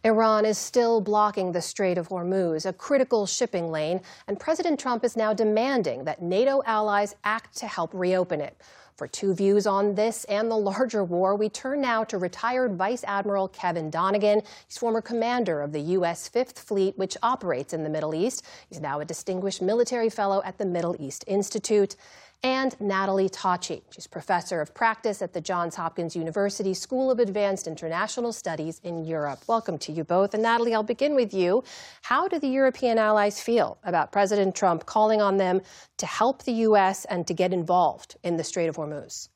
Iran is still blocking the Strait of Hormuz, a critical shipping lane, and President Trump is now demanding that NATO allies act to help reopen it. For two views on this and the larger war, we turn now to retired Vice Admiral Kevin Donegan. He's former commander of the U.S. Fifth Fleet, which operates in the Middle East. He's now a distinguished military fellow at the Middle East Institute. And Natalie Tocci. She's professor of practice at the Johns Hopkins University School of Advanced International Studies in Europe. Welcome to you both. And Natalie, I'll begin with you. How do the European allies feel about President Trump calling on them to help the U.S. and to get involved in the Strait of Hormuz?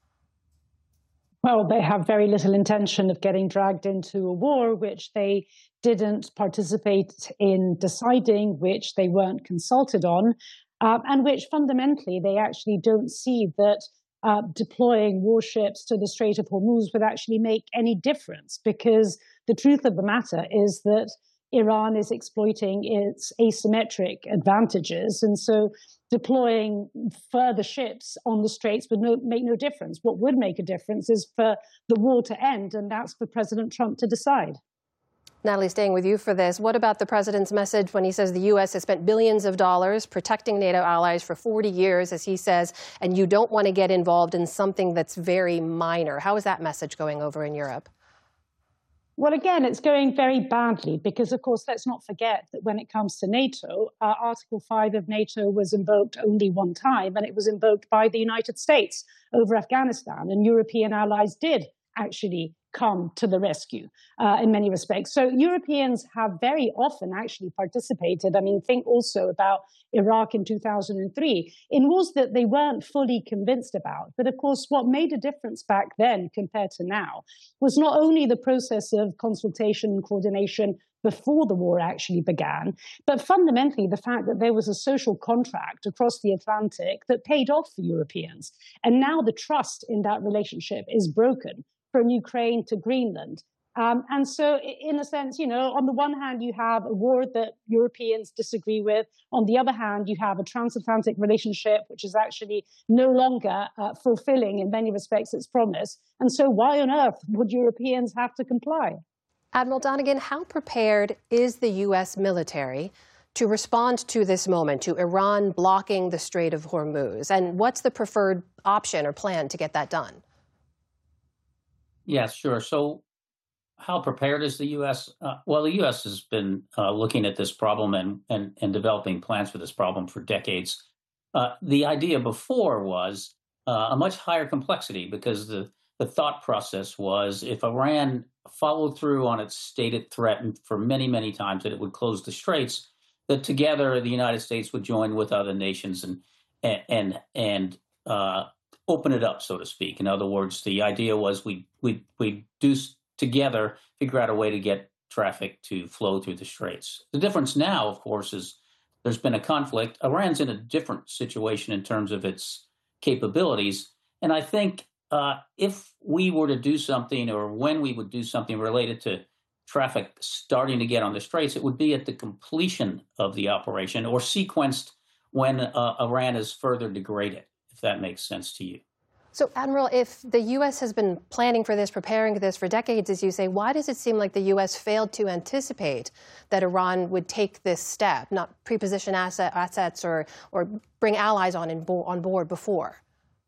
Well, they have very little intention of getting dragged into a war which they didn't participate in deciding, which they weren't consulted on. And which fundamentally they actually don't see that deploying warships to the Strait of Hormuz would actually make any difference, because the truth of the matter is that Iran is exploiting its asymmetric advantages. And so deploying further ships on the straits would make no difference. What would make a difference is for the war to end, and that's for President Trump to decide. Natalie, staying with you for this, what about the president's message when he says the U.S. has spent billions of dollars protecting NATO allies for 40 years, as he says, and you don't want to get involved in something that's very minor? How is that message going over in Europe? Well, again, it's going very badly because, of course, let's not forget that when it comes to NATO, Article 5 of NATO was invoked only one time, and it was invoked by the United States over Afghanistan, and European allies did actually come to the rescue in many respects. So Europeans have very often actually participated. I mean, think also about Iraq in 2003 in wars that they weren't fully convinced about. But of course, what made a difference back then compared to now was not only the process of consultation and coordination before the war actually began, but fundamentally the fact that there was a social contract across the Atlantic that paid off for Europeans. And now the trust in that relationship is broken, from Ukraine to Greenland. And so in a sense, on the one hand, you have a war that Europeans disagree with. On the other hand, you have a transatlantic relationship, which is actually no longer fulfilling in many respects its promise. And so why on earth would Europeans have to comply? Admiral Donegan, how prepared is the U.S. military to respond to this moment, to Iran blocking the Strait of Hormuz? And what's the preferred option or plan to get that done? Yeah, sure. So how prepared is the U.S.? Well, the U.S. has been looking at this problem and developing plans for this problem for decades. The idea before was a much higher complexity, because the thought process was, if Iran followed through on its stated threat for many, many times that it would close the straits, that together the United States would join with other nations and open it up, so to speak. In other words, the idea was we do together figure out a way to get traffic to flow through the straits. The difference now, of course, is there's been a conflict. Iran's in a different situation in terms of its capabilities. And I think if we were to do something, or when we would do something related to traffic starting to get on the straits, it would be at the completion of the operation, or sequenced when Iran is further degraded, if that makes sense to you. So, Admiral, if the U.S. has been planning for this, preparing for this for decades, as you say, why does it seem like the U.S. failed to anticipate that Iran would take this step, not preposition assets or bring allies on board before?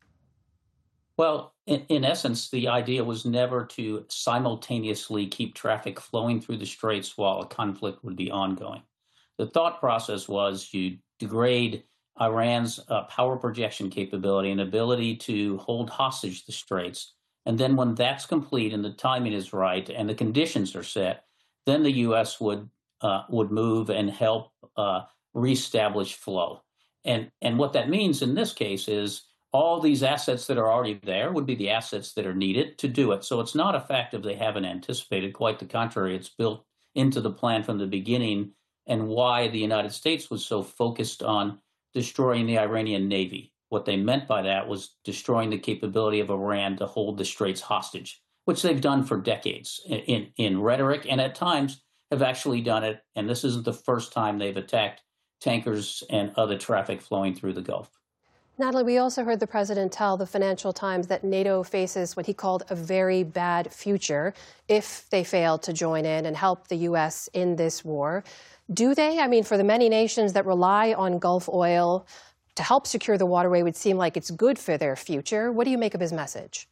Well, in essence, the idea was never to simultaneously keep traffic flowing through the straits while a conflict would be ongoing. The thought process was you degrade Iran's power projection capability and ability to hold hostage the straits. And then when that's complete and the timing is right and the conditions are set, then the U.S. would move and help reestablish flow. And what that means in this case is all these assets that are already there would be the assets that are needed to do it. So it's not a fact of they haven't anticipated. Quite the contrary, it's built into the plan from the beginning, and why the United States was so focused on destroying the Iranian Navy. What they meant by that was destroying the capability of Iran to hold the straits hostage, which they've done for decades in rhetoric, and at times have actually done it. And this isn't the first time they've attacked tankers and other traffic flowing through the Gulf. Natalie, we also heard the president tell the Financial Times that NATO faces what he called a very bad future if they fail to join in and help the U.S. in this war. Do they? I mean, for the many nations that rely on Gulf oil to help secure the waterway, it would seem like it's good for their future. What do you make of his message?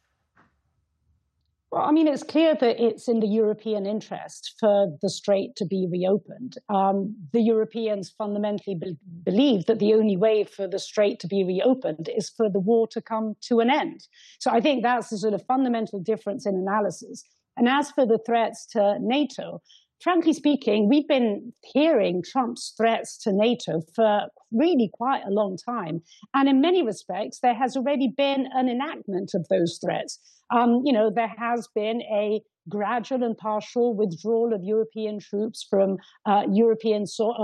Well, I mean, it's clear that it's in the European interest for the strait to be reopened. The Europeans fundamentally believe that the only way for the strait to be reopened is for the war to come to an end. So I think that's a sort of fundamental difference in analysis. And as for the threats to NATO, frankly speaking, we've been hearing Trump's threats to NATO for really quite a long time. And in many respects, there has already been an enactment of those threats. There has been a gradual and partial withdrawal of European troops from European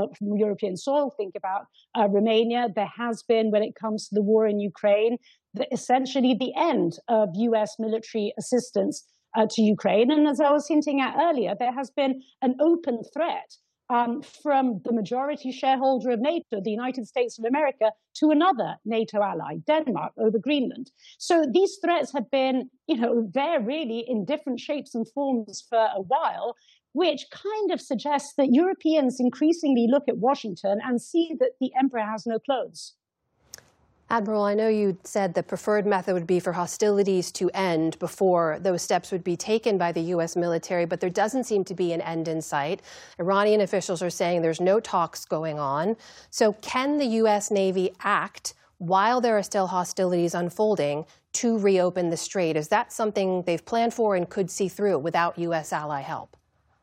soil. Think about Romania. There has been, when it comes to the war in Ukraine, essentially the end of U.S. military assistance to Ukraine. And as I was hinting at earlier, there has been an open threat from the majority shareholder of NATO, the United States of America, to another NATO ally, Denmark, over Greenland. So these threats have been, there really in different shapes and forms for a while, which kind of suggests that Europeans increasingly look at Washington and see that the emperor has no clothes. Admiral, I know you said the preferred method would be for hostilities to end before those steps would be taken by the U.S. military, but there doesn't seem to be an end in sight. Iranian officials are saying there's no talks going on. So can the U.S. Navy act while there are still hostilities unfolding to reopen the strait? Is that something they've planned for and could see through without U.S. ally help?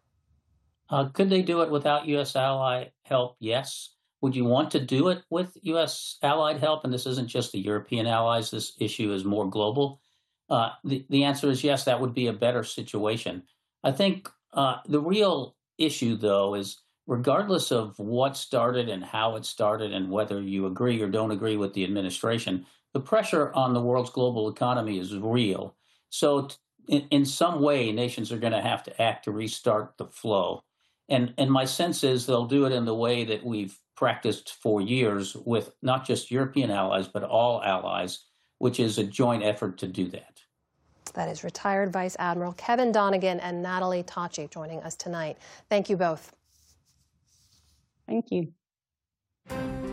Could they do it without U.S. ally help? Yes. Would you want to do it with U.S. allied help? And this isn't just the European allies. This issue is more global. The answer is yes, that would be a better situation. I think the real issue, though, is regardless of what started and how it started and whether you agree or don't agree with the administration, the pressure on the world's global economy is real. So in some way, nations are going to have to act to restart the flow. And my sense is they'll do it in the way that we've practiced for years with not just European allies, but all allies, which is a joint effort to do that. That is retired Vice Admiral Kevin Donegan and Natalie Tocci joining us tonight. Thank you both. Thank you.